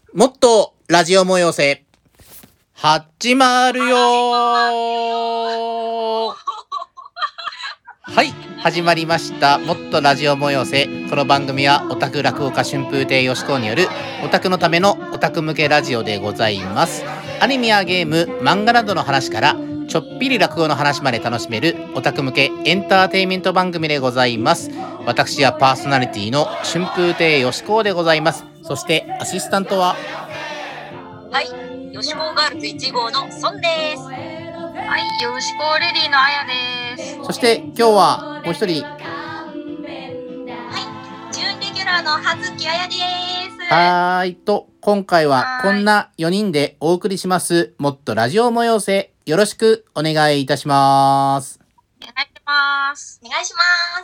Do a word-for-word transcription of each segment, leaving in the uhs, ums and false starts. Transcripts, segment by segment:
もっとラジオ催せ始まるよー。はい、始まりました。もっとラジオ催せ。この番組はオタク落語家春風亭よしこによるオタクのためのオタク向けラジオでございます。アニメやゲーム、漫画などの話からちょっぴり落語の話まで楽しめるオタク向けエンターテインメント番組でございます。私はパーソナリティの春風亭よしこでございます。そしてアシスタントははい、よしこガールズいち号のソンです。 はい、よしこレディのあやです。 そして今日はもう一人、 はい、準レギュラーのはずきあやです。 はーいと今回はこんなよにんでお送りしますもっとラジオ催せ、よろしくお願いいたします。 お願いします。 お願いします。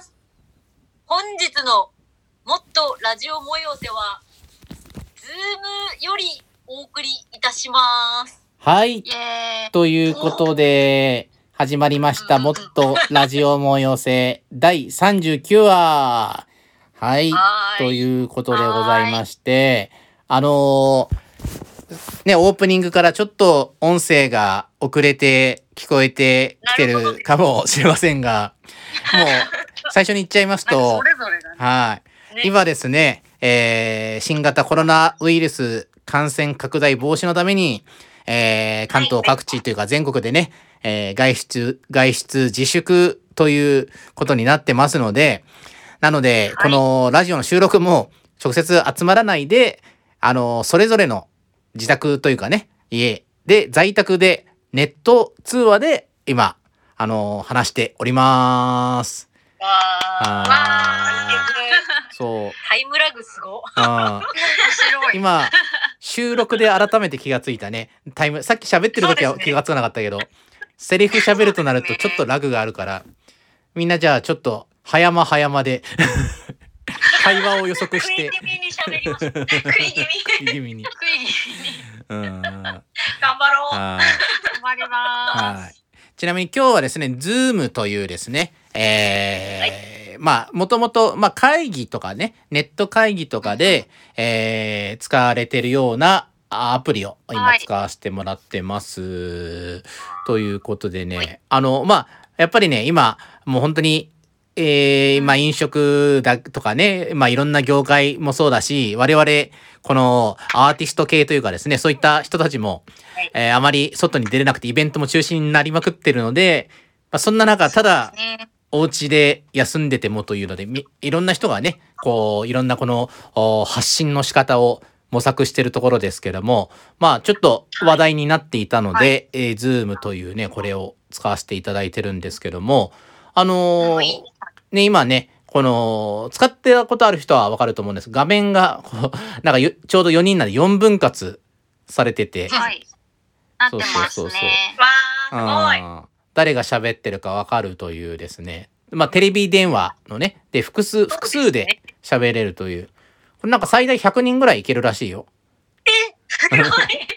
本日のもっとラジオ催せはズームよりお送りいたします。 はい、 イエーイ。 ということで始まりましたもっとラジオ催せだいさんじゅうきゅうわ。はい、 はーいということでございまして、あのーね、オープニングからちょっと音声が遅れて聞こえてきてるかもしれませんが、もう最初に言っちゃいますと、 それぞれがね。 はい、 ね今ですね、えー、新型コロナウイルス感染拡大防止のために、えー、関東各地というか全国でね、えー、外出、外出自粛ということになってますので、なので、 はいこのラジオの収録も直接集まらないで、あの、それぞれの自宅というかね、家で在宅でネット通話で今、あの、話しております。 わあー、 そう。 タイムラグすご。 あー面白い。 今、収録で改めて気がついたね。タイム、さっき喋ってる時はそうですね気がつかなかったけど、セリフ喋るとなるとちょっとラグがあるから、みんなじゃあちょっと早間早間で会話を予測し食いて気味に喋ります。食い気味。 食い気味に。 クイうん。 頑張ろう。 はい。 頑張りまはい。ちなみに今日はですね、Zoom というですね、えーまあ、もともと、まあ、会議とかね、ネット会議とかで、えー使われてるようなアプリをはい今使わせてもらってます。ということでね、あの、まあ、やっぱりね、今、もう本当に、えーまあ、飲食だとかね、まあ、いろんな業界もそうだし、我々、このアーティスト系というかですね、そういった人たちも、えーあまり外に出れなくてイベントも中止になりまくってるので、まあ、そんな中、ただす。、ね。 お家で休んでてもというので、みいろんな人がね、こう、いろんなこのお発信の仕方を模索してるところですけども、まあ、ちょっと話題になっていたので、 はいえー、Zoom というね、これを使わせていただいてるんですけども、あのーはいね、今ね、この、使ってたことある人はわかると思うんです。画面が、こうなんかよちょうどよにんなんでよんぶん割されてて、 はい。なってますそうそうそうそうね。 わー、すごい。 あー誰が喋ってるかわかるというですね。まあ、テレビ電話のね、で、複数、複数で喋れるという。これなんか最大ひゃくにんぐらいいけるらしいよ。 相当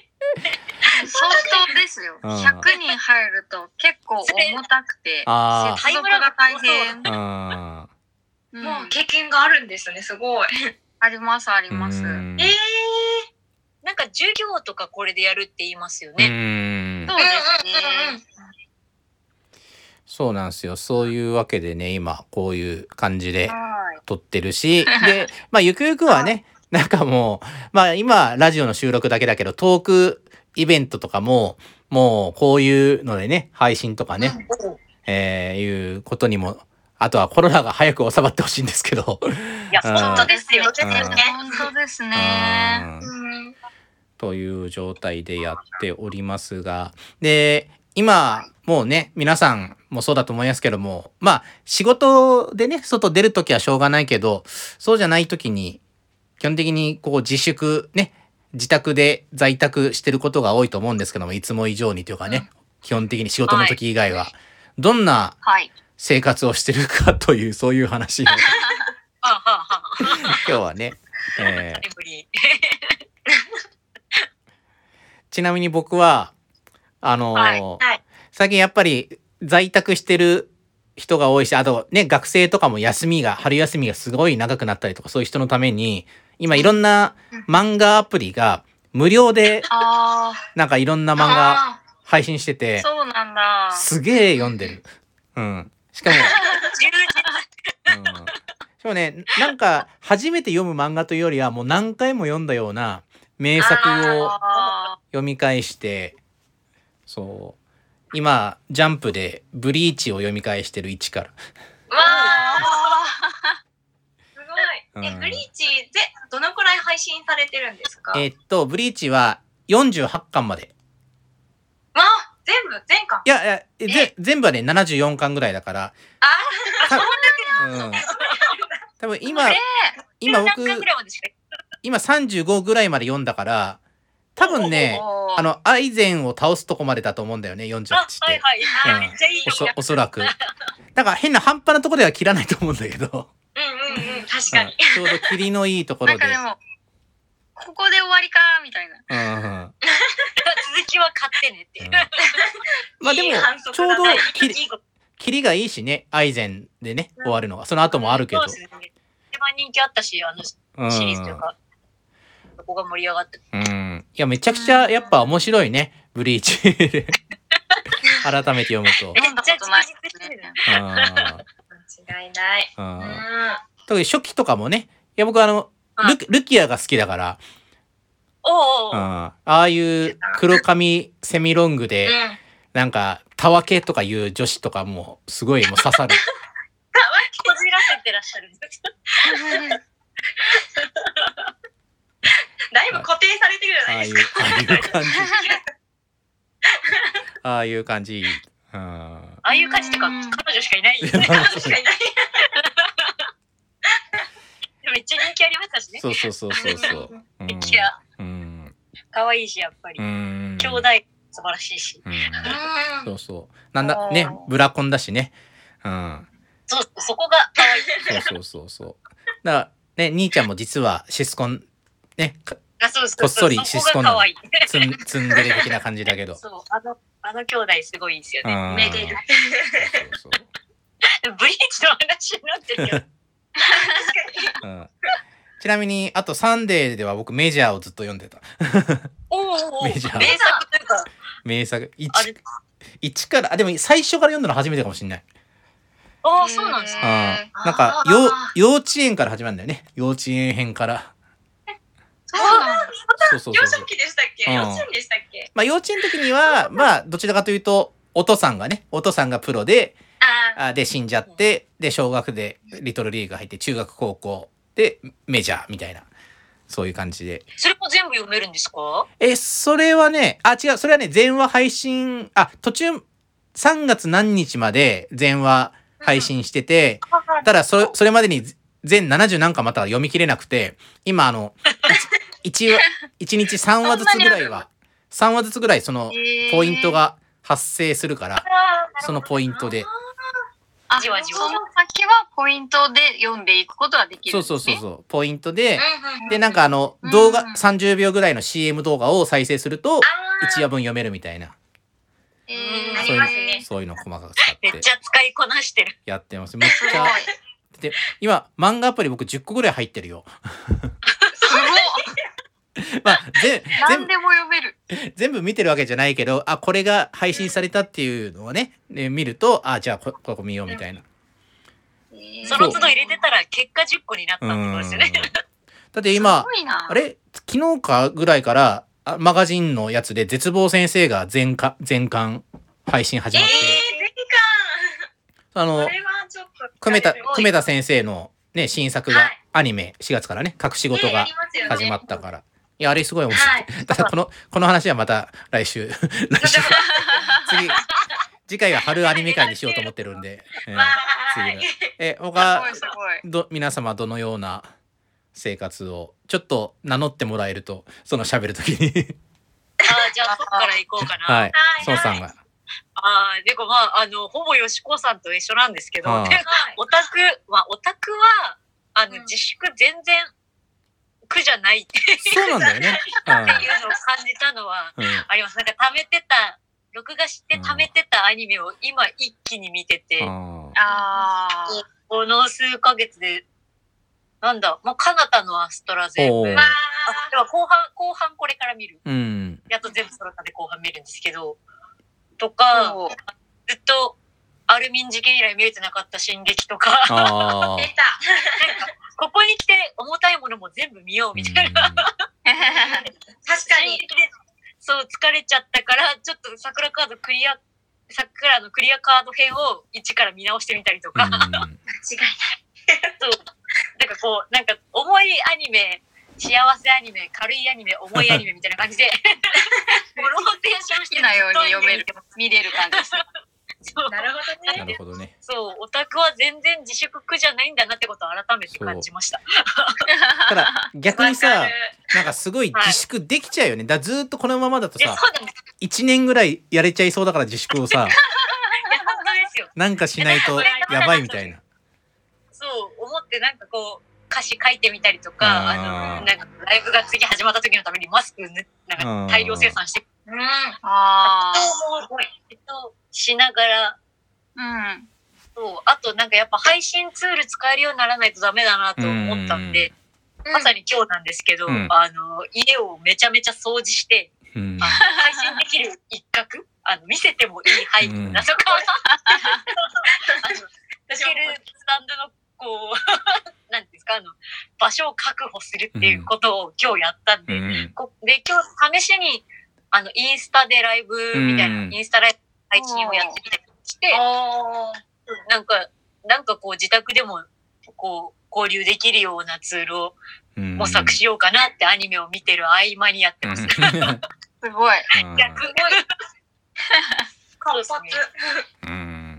ですよ。 うんひゃくにん入ると結構重たくて、 あ接続が大変。 あ。 うんもう経験があるんですね、すごい。 ありますありうん。 ます。 うえー、なんか授業とかこれでやるって言いますよね。 んそうですね。 そうなんですよ。そういうわけでね、今、こういう感じではい。 撮ってるし、で、まあ、ゆくゆくはね、なんかもう、まあ、今、ラジオの収録だけだけど、トークイベントとかも、もう、こういうのでね、配信とかね、えーいうことにも、あとはコロナが早く収まってほしいんですけど、 いや、 うん本当ですよ。 うんですよね。 本当ですね。 うんうんという状態でやっておりますが、で、今、もうね、皆さんもそうだと思いますけども、まあ、仕事でね、外出るときはしょうがないけど、そうじゃないときに、基本的にこう自粛、ね、自宅で在宅してることが多いと思うんですけども、いつも以上にというかね、基本的に仕事の時以外は、どんなはい。 生活をしてるかという、そういう話をはあはあはあ。 今日はね、えータイムリー。 ちなみに僕は、あのーはい。はい。 最近やっぱり在宅してる人が多いし、あとね、学生とかも休みが、春休みがすごい長くなったりとか、そういう人のために、今いろんな漫画アプリが無料であなんかいろんなー漫画あ配信してー、 て、 そうなんだ。 すげえ読んでる。うん。しかも、 充うん、しかもね、なんか初めて読む漫画というよりはもう何回も読んだような名作をあ実。 読み返して、そう今ジャンプでブリーチを読み返してる一から。 ーわすうんごい。え、ブリーチ、ぜ、どのくらい配信されてるんですか？ えーっとブリーチはよんじゅうはちかんまで。 まあ、全部、全巻。 いやいやえぜ全部はねななじゅうよんかんぐらいだから。 あたあ、 うん、多分今ーえ今僕何巻ぐらいまでしか。 今さんじゅうごぐらいまで読んだから多分ねー、おーあのアイゼンを倒すとこまでだと思うんだよねよんじゅうはちって。 あ、はいはい。あうんめっちゃいいおそよ。 おそらく。だから変な半端なところでは切らないと思うんだけど、 うんうんうん、確うんかに。 ちょうど切りのいいところで。 なんかでも、ここで終わりかみたいな。 うんうん続きは買ってねっていう。 まあでもいい反則ちょうどだね切りいいこと切りがいいしねアイゼンでね終わるのがその後もあるけど。 そうですね。一番人気あったし、あのシうんリーズというか、そこが盛り上がって。 うんいやめちゃくちゃやっぱ面白いねブリーチ。改めて読むと。 読んだことないですね。 うん間違いない。 ううんん。 特に初期とかもねいや僕あのルルキアが好きだから、 おうおう。 うん、 うん。 ああいう黒髪セミロングでなんかたわけとかいう女子とかもすごいもう刺さる。 こじらせてらっしゃるんです。だいぶ固定されてるじゃああいうないですか。 ああいう感じ。ああいう感じ。うんああいう感じっていうか、 うん彼女しかいない。 いや彼女しかいない。めっちゃ人気ありましたしね。 そうそうそうそうそう。うんめっちゃうん可愛いし、やっぱりう。ん兄弟素晴らしいし。 うんうんそうそうなんだねブラコンだしね。うんそう、そこが可愛い。 そうそうそうそう。だからね兄ちゃんも実はシスコンねかあ、そうそうそう。 こっそりシスコンなのそこが可愛い。 ツンツンデレ的な感じだけど。 そう、あの、あの兄弟すごいですようんね。めでる。 そうそうブリーチの話になってるけど。確かに。 うんちなみにあとサンデーでは僕メジャーをずっと読んでた。 おうおうおうメジャー名作というか、 名作あれ 1, 一からあでも最初から読んだの初めてかもしれない。 ああ、そうなんですうんね。 なんかあーよ幼稚園から始まるんだよね幼稚園編から。 そうなんだ。 そうそうそうそう。 幼少期でしたっけ？ うん幼稚園でしたっけ？ まあ幼稚園の時にはまあどちらかというとお父さんがねお父さんがプロでああで死んじゃってで小学でリトルリーグ入って中学高校でメジャーみたいなそういう感じで。 それも全部読めるんですか？ えそれはねあ違うそれはね全話配信あ途中さんがつ何日まで全話配信してて、ただそれそれまでに全ななじゅう何巻また読み切れなくて今あのいちわいちにちさんわずつぐらいはさんわずつぐらいそのポイントが発生するからそのポイントであ、 じわじわその先はポイントで読んでいくことができるんですね。 そうそうそうそうポイントでうんうんでなんかあのうん動画さんじゅうびょうぐらいの シーエム 動画を再生するとあーいちわぶん読めるみたいなえうんーそういうありますねそういうのを細かく使ってめっちゃ使いこなしてる。 やってますめっすごい。 ちゃで今漫画アプリ僕じゅっこぐらい入ってるよ。 すまあぜごい。何全でも読める。 全部見てるわけじゃないけどあこれが配信されたっていうのをねね見るとあじゃあこここ見ようみたいな。 その都度入れてたら結果じゅっこになったってことですよね。 だって今すごいな。 あれ昨日かぐらいからあマガジンのやつで絶望先生が全巻全巻配信始えー、 まって、 ぜあのひかこれはちょっと久米田すごい久米田先生のね新作がはいアニメしがつからね隠し事がねやりますよね始まったから、いやあれすごい面白い、 はいただこのこの話はまた来週来週次次回は春アニメ会にしようと思ってるんで、えーわ次のーい。 えす他ごいすごい。 ど皆様どのような生活をちょっと名乗ってもらえるとその喋るときにあーじゃあそっから行こうかな。 はいはい孫さんがああ、でもまあ、あの、ほぼよしこさんと一緒なんですけど、 はあでオタク、まあ、オタクは、あの、 うん自粛全然苦じゃないっていうそうなんだよね。 っていうのを感じたのはうんうんあります。なんか貯めてた、録画して貯めてたアニメを今一気に見てて、 ああー。 この数ヶ月で、なんだ、まあ、カナタのアストラ全部おー、 あでも後半、後半これから見る。 うん。 やっと全部揃ったんで後半見るんですけど、とか、ずっとアルミン事件以来見れてなかった進撃とか、 あ出た。 ここに来て重たいものも全部見ようみたいな。 確かに。 そう、疲れちゃったから、ちょっと桜カードクリア、桜のクリアカード編を一から見直してみたりとか。 うん、 間違いない。 そう。なんかこう、なんか重いアニメ、幸せアニメ、軽いアニメ、重いアニメみたいな感じで、ローテーションして好きなように読める、見れる感じです。 なるほどね。 なるほどね。 そう、オタクは全然自粛苦じゃないんだなってことを改めて感じました。 ただ逆にさ、なんかすごい自粛できちゃうよね。だずーっとこのままだとさ、いちねんぐらいやれちゃいそうだから自粛をさ、なんかしないとやばいみたいな。 そう思ってなんかこう歌詞書いてみたりとか、あのなんかライブが次始まった時のためにマスクねなんか大量生産して、うん、ああ、えっとしながら、うん、そうあとなんかやっぱ配信ツール使えるようにならないとダメだなと思ったんで、うん、まさに今日なんですけど、うん、あの家をめちゃめちゃ掃除して、うん、あの配信できる一角、あの見せてもいい背景だとか、つけるスタンドのこうなんですかあの場所を確保するっていうことを今日やったんで、うん、こで今日試しにあのインスタでライブみたいな、うん、インスタライブ配信をやってみたりして、なんかなんかこう自宅でもこう交流できるようなツールを模索しようかなってアニメを見てる合間にやってます。すごい。逆に活発。うん。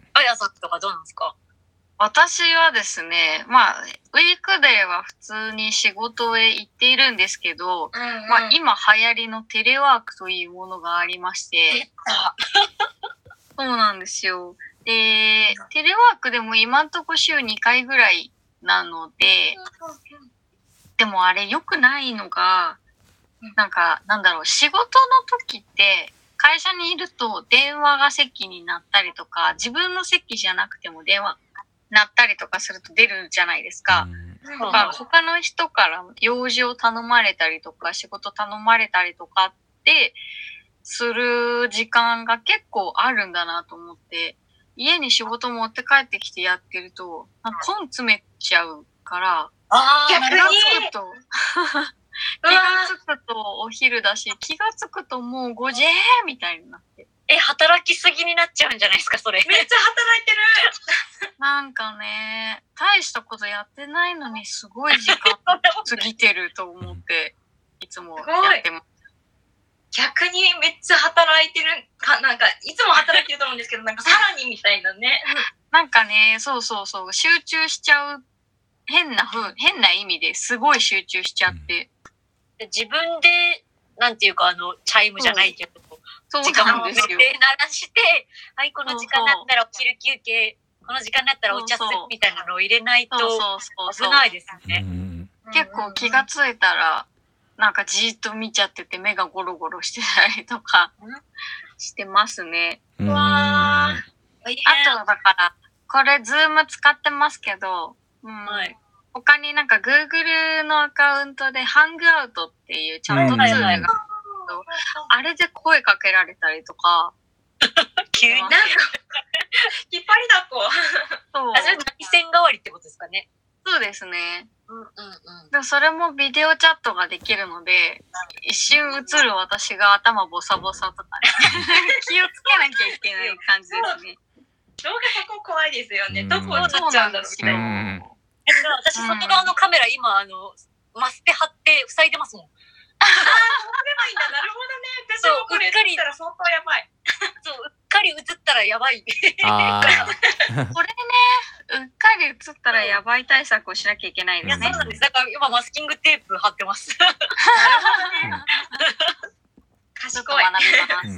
あやさんとかどうなんですか？ 私はですね、まあ、ウィークデーは普通に仕事へ行っているんですけど、うんうん、まあ、今流行りのテレワークというものがありまして、そうなんですよ。で、テレワークでも今んとこ週にかいぐらいなので、でもあれ良くないのが、なんか、なんだろう、仕事の時って、会社にいると電話が席になったりとか、自分の席じゃなくても電話、なったりとかすると出るじゃないですか。うん、まあ、他の人から用事を頼まれたりとか仕事頼まれたりとかってする時間が結構あるんだなと思って、家に仕事持って帰ってきてやってるとなんか根詰めちゃうから、気がつくと気がつくとお昼だし、気がつくともうごじみたいになって。 え、働きすぎになっちゃうんじゃないですか、それ。めっちゃ働いてる。 なんかね、大したことやってないのにすごい時間過ぎてると思って、いつもやってます。 逆にめっちゃ働いてるか、なんか、いつも働いてると思うんですけど、なんかさらにみたいなね。 なんかね、そうそうそう、集中しちゃう、変な風、変な意味ですごい集中しちゃって。 自分で、なんていうか、あの、チャイムじゃないけど、 そう時間を鳴らして、はい、この時間になったらお昼休憩、この時間になったらお茶するみたいなのを入れないと危ないですね。 結構気がついたら、なんかじーっと見ちゃってて目がゴロゴロしてたりとかしてますね。うわあとだから、これズーム使ってますけど、うんはい、他になんか Google のアカウントでハングアウトっていうチャットツールがあるんですけど、あれで声かけられたりとか。 急になんか、引っ張りだこ。そう。あ、それ何線代わりってことですかね。 そうですね。うんうんうん。でもそれもビデオチャットができるので、一瞬映る私が頭ボサボサとか、気をつけなきゃいけない感じですね。 動画そこ怖いですよね。どこになっちゃうんだろうみたいな。私、外側のカメラ今、あの、マステ貼って塞いでますもん。ああ、そうでもいいんだ。なるほどね。私もこれ映ったら相当やばい。そう、うっかり映ったらやばい。 あこれね、うっかり映ったらやばい対策をしなきゃいけないですね。 いや、そうなんです。だから今マスキングテープ貼ってます。なるほどね。賢い。学びます。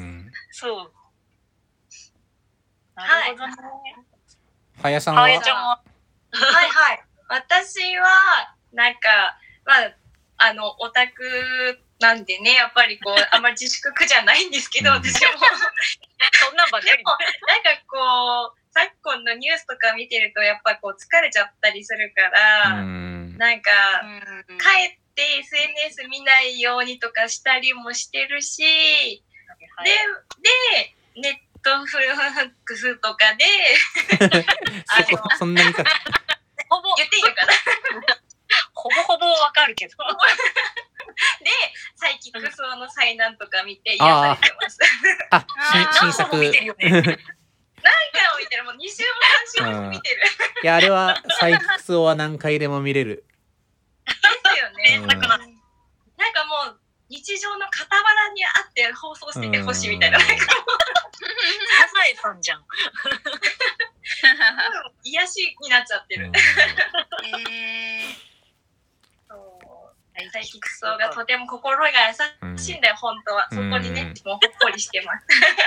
そう。なるほどね。 はやさんは？はやちゃんは？はいはい。私は、なんか、まあ、あの、オタクなんでね、やっぱりこう、あんまり自粛苦じゃないんですけど、私も。そんなんばっかり。でも、なんかこう、昨今のニュースとか見てると、やっぱこう、疲れちゃったりするから、んなんか、帰っエスエヌエス 見ないようにとかしたりもしてるし、はい、で、で、ネットフリックスとかで、 そこ、そんなにか。 ほぼ、言っていいのかなほぼほぼわかるけど。 で、サイキックスの災難とか見て癒されてます。 あ、新作。 見てるよね。何回も見てる。もうに週もさん週も見てる。 いや、あれは、サイキックスは何回でも見れる。 ですよね。 うん、 なんかもう、日常の傍らにあって放送しててほしいみたいな。サザエさんじゃん。癒しになっちゃってる。えーサイキックスがとても心が優しいんだよ、うん、本当は。そこにね、もうほっこりしてます。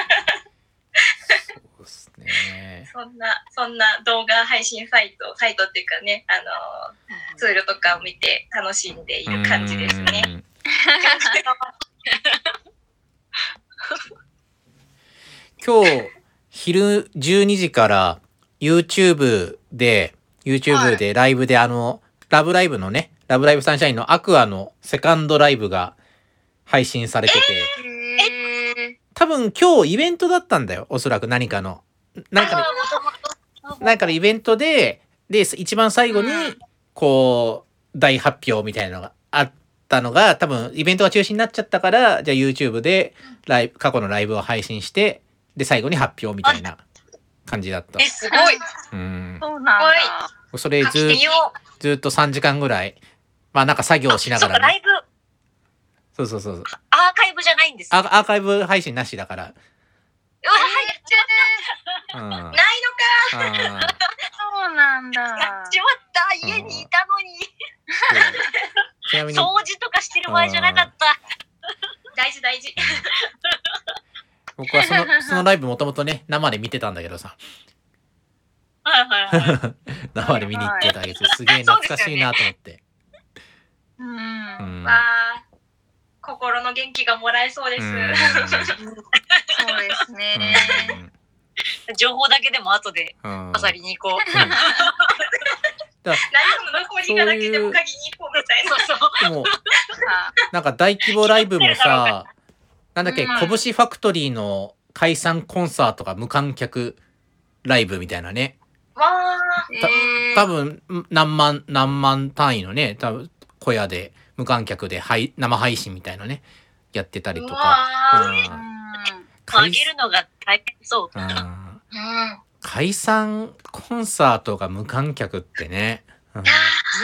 そうですね。 そんな、そんな動画配信サイト、サイトっていうかね、あの、ツールとかを見て楽しんでいる感じですね。 今日、昼じゅうにじから YouTube で、YouTube でライブで、はい、あの、ラブライブのね、ラブライブサンシャインのアクアのセカンドライブが配信されてて、えー、多分今日イベントだったんだよ。おそらく何かの。何かの、何かのイベントで、で、一番最後に、こう、大発表みたいなのがあったのが、多分イベントが中止になっちゃったから、じゃあ YouTube でライブ、過去のライブを配信して、で、最後に発表みたいな感じだった。 え、すごい。 うん。 そうなんだ。 それずっと、ずっとさんじかんぐらい、まあなんか作業しながら、ね。 ライブ。 そうそうそう。 アーカイブじゃないんです、ね。 アーカイブ配信なしだから。うわ、 やっちまった。うん、ないのか。 そうなんだ。やっちまった。家にいたのに。ちなみに掃除とかしてる場合じゃなかった。大事大事。 僕はその、そのライブもともとね、生で見てたんだけどさ。 はいはいはい。 生で見に行ってたけど、すげえ懐かしいなと思って。 うん。わあ、心の元気がもらえそうです。そうですね。情報だけでも後で飾りに行こう。何も残りがだけでも鍵に行こうみたいな。そうそう。でも、 なんか大規模ライブもさ、なんだっけ、こぶしファクトリーの解散コンサートが無観客ライブみたいなね。 わあ。 た多分何万何万単位のね、多分小屋で無観客ではい生配信みたいなねやってたりとか。 あげるのが大変そう。うん、 解散コンサートが無観客ってね。うん、ね。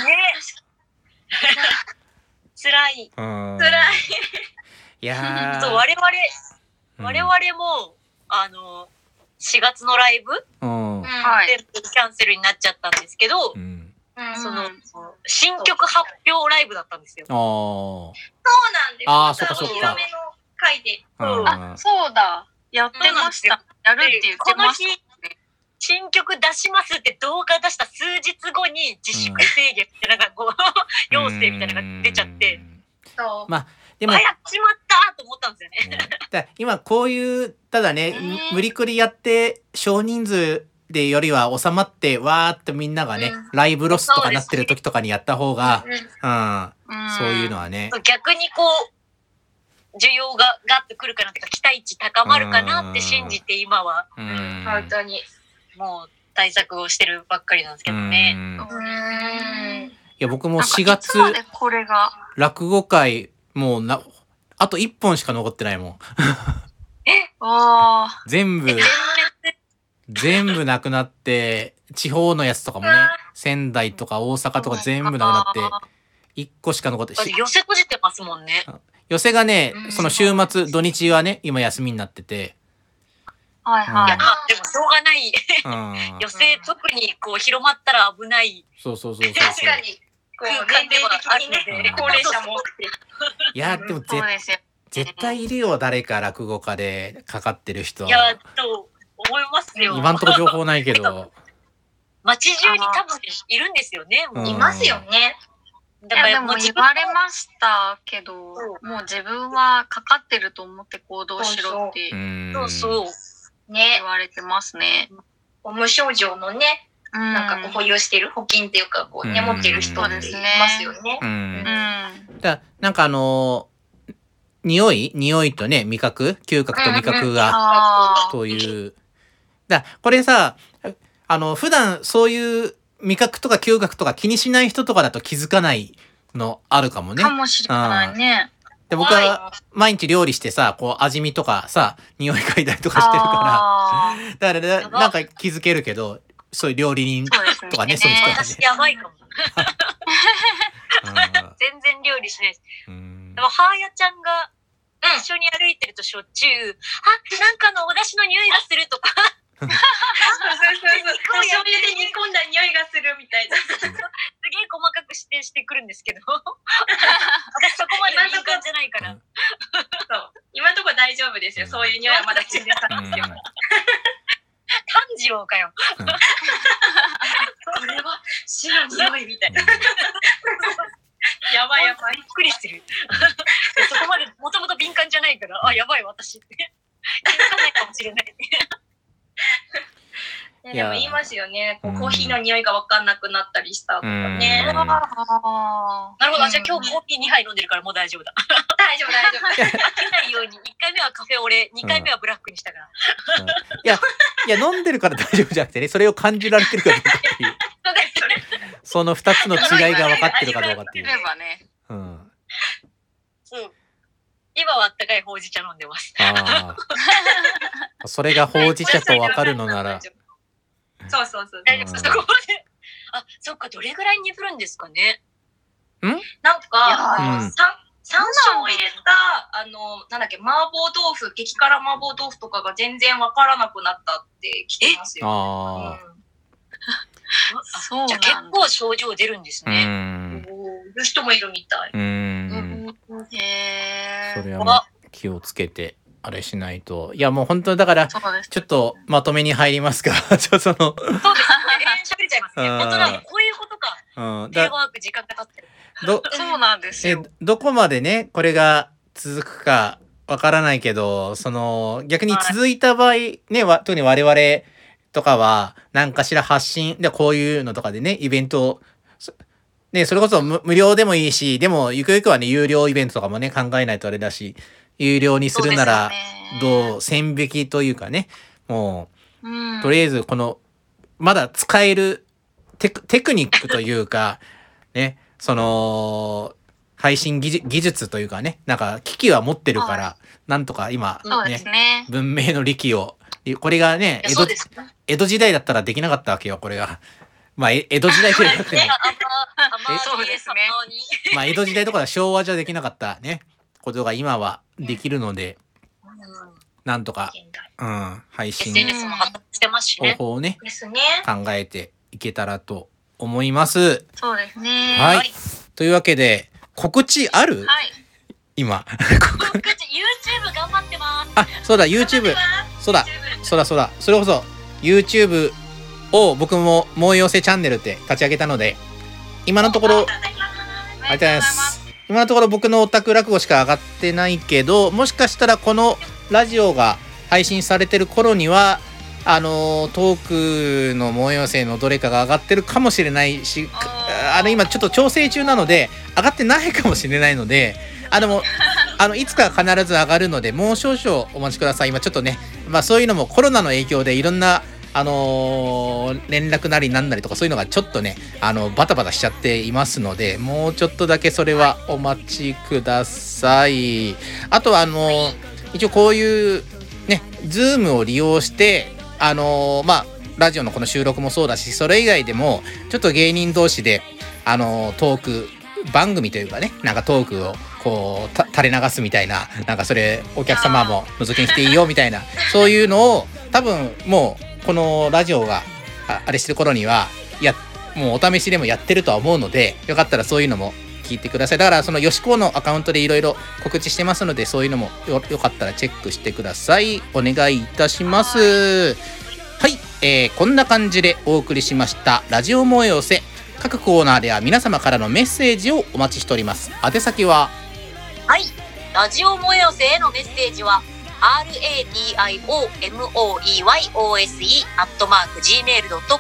辛い。 辛い。 いやそう我々、うん、我々もあのしがつのライブ、うん、全部キャンセルになっちゃったんですけど、うん、その新曲発表ライブだったんですよ。 あそうなんです。 ああ、そっかそっか。 お披露目の回で。 うん、あ、そうだ。やってました。やるって言ってました。 新曲出しますって動画出した数日後に自粛制限ってなんかこう、要請みたいなのが出ちゃって、そう。 まあでも、 あ、やっちまったと思ったんですよね。 だ今こういう、ただね、無理くりやって少人数でよりは収まってわーっとみんながね、うん、ライブロスとかなってる時とかにやった方が、うんうん、そういうのはね。 逆にこう、需要がガッとくるかなってか、期待値高まるかなって信じて今は、うん、本当にもう対策をしてるばっかりなんですけどね。うんいや僕もしがつ落語会もうなあといっぽんしか残ってないもん。 えあ全部全部なくなって地方のやつとかもね仙台とか大阪とか全部なくなっていっこしか残って寄せ閉じてますもんね。 寄せがねその週末土日はね今休みになってて。 はいはい。 うん、でもしょうがない。寄せ特にこう広まったら危ない。 そうそうそうそう。 確かに。こう年齢的にね、高齢者も多くて。 いやでも絶絶対いるよ誰か落語家でかかってる人。 いやと思いますよ。 今んとこ情報ないけど。 街中に多分いるんですよね。いますよね。 だからでも言われましたけど、もう自分はかかってると思って行動しろって。 そうそう。 ね、言われてますね。 無症状のね、 なんかこう保有してる保険っていうかこうね、うん、持ってる人っていますよね。うんうん、 だなんかあのー、匂い匂いとね味覚嗅覚と味覚が、うん、というだこれさあの普段そういう味覚とか嗅覚とか気にしない人とかだと気づかないのあるかもね。 かもしれないね。 で僕は毎日料理してさこう味見とかさ匂い嗅いだりとかしてるからだからなんか気づけるけどそういう料理人とかね、そういう人はね。 私やばいかも。全然料理しないです。でも母親ちゃんが一緒に歩いてるとしょっちゅう、あ、なんかのお出汁の匂いがするとか。そうそうそうそう。醤油で煮込んだ匂いがするみたいな。すげえ細かく指定してくるんですけど。私そこまで敏感じゃないから。そう今のところ大丈夫ですよ。そういう匂いはまだ全然さんですよ。炭治郎かよ。うん、これは死の匂いみたいな。やばいやばい。びっくりしてる。そこまでもともと敏感じゃないから、あ、やばい私って。気づかないかもしれない。いやでも言いますよね。こうコーヒーの匂いが分かんなくなったりしたとかね。なるほど。じゃあ今日コーヒーにはい飲んでるからもう大丈夫だ。大丈夫大丈夫。飽きないようにいっかいめはカフェオレ、にかいめはブラックにしたから。 うん、いやいや飲んでるから大丈夫じゃなくてね、それを感じられてるかどうかっていう。そのふたつの違いが分かってるかどうかっていう。うん。 そう。今はあったかいほうじ茶飲んでます。 ああ。それがほうじ茶と分かるのなら。 そうそうそう。大丈夫。そこまで。あ、そっか。どれぐらいに振るんですかね。 ん？ なんか、あの、さん、山椒を入れた、あの、なんだっけ、麻婆豆腐、激辛麻婆豆腐とかが全然わからなくなったって聞きますよ。 ああ。 そう。じゃあ結構症状出るんですね。うん。いう人もいるみたい。 うん。 へえ。それは気をつけて。あれしないと。いやもう本当だからちょっとまとめに入りますか。ちょっとそのそうですね。 喋れちゃいますね。本当だ。こういうことか。うん。テレワーク時間が経ってる。 どそうなんですよ。 えどこまでねこれが続くかわからないけど、その逆に続いた場合、はい、ねわ特に我々とかは何かしら発信でこういうのとかでねイベントねそれこそ 無, 無料でもいいし、でもゆくゆくはね有料イベントとかもね考えないとあれだし。有料にするならどう線引きというかねもう、うん、とりあえずこのまだ使える テ, テクニックというかねその配信技 術, 技術というかねなんか機器は持ってるから、はい、なんとか今、ねね、 文明の利器をこれがね江 戸, 江戸時代だったらできなかったわけよこれが。まあ江戸時代というかねまあ江戸時代とか昭和じゃできなかったねことが今はできるので、うん、なんとか、うん、配信方法をね、考えていけたらと思います。 そうですね。 はい。はい、というわけで告知ある？ はい、 今。 告知 YouTube 頑張ってます。 あ、そうだ YouTube。そうだそうだそうだそれこそ YouTube を僕ももう寄せチャンネルって立ち上げたので今のところありがとうございます。今のところ僕のオタク落語しか上がってないけどもしかしたらこのラジオが配信されてる頃にはあのトークの催せのどれかが上がってるかもしれないしあの今ちょっと調整中なので上がってないかもしれないのであでもあのいつか必ず上がるのでもう少々お待ちください。今ちょっとねまあそういうのもコロナの影響でいろんなあのー、連絡なりなんなりとかそういうのがちょっとねあのバタバタしちゃっていますのでもうちょっとだけそれはお待ちください。あとはあのー、一応こういうね Zoom を利用してあのー、まあラジオのこの収録もそうだしそれ以外でもちょっと芸人同士であのトーク番組というかねなんかトークをこう垂れ流すみたいななんかそれお客様も覗きに来ていいよみたいなそういうのを多分もうこのラジオが あ, あれしてる頃にはやもうお試しでもやってるとは思うのでよかったらそういうのも聞いてください。だからそのよしこのアカウントでいろいろ告知してますのでそういうのも よ, よかったらチェックしてください。お願いいたします。はい、えー、こんな感じでお送りしましたラジオ催せ。各コーナーでは皆様からのメッセージをお待ちしております。宛先ははいラジオ催せへのメッセージはアールエーディーアイオーエムオーイーワイオーエスイー アットマーク ジーメールドットコム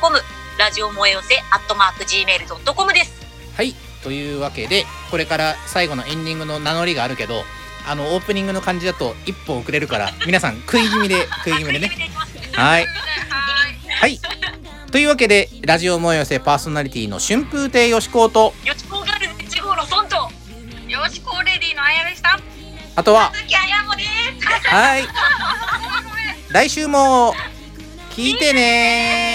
ラジオ燃え寄せアットマーク ジーメールドットコム です。 はい、というわけでこれから最後のエンディングの名乗りがあるけど、あのオープニングの感じだと一歩遅れるから皆さん食い気味で食い気味でね。はいはいというわけでラジオ燃え寄せパーソナリティの春風亭よしこうとよしこガールズいち号のソンとよしこレディのあやでした。 あとは鈴木あやもです。 はい来週も聞いてねー。